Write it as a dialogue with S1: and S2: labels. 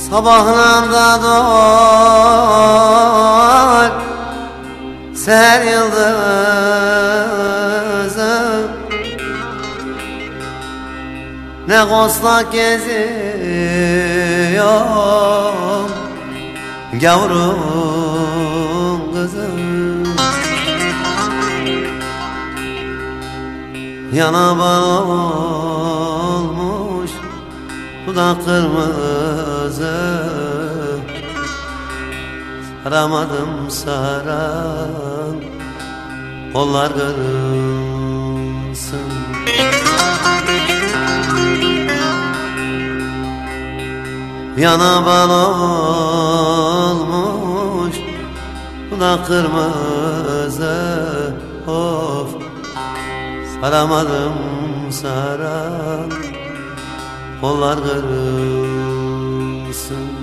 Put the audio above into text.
S1: Sabahlarda doğar seher yıldızı, ne kostak geziyor gavurun kızı. Yana bal olmuş dudak kırmızı, saramadım saran kollar kırılsın. Yana bal olmuş dudak kırmızı, of saramadım saran kollar kırılsın.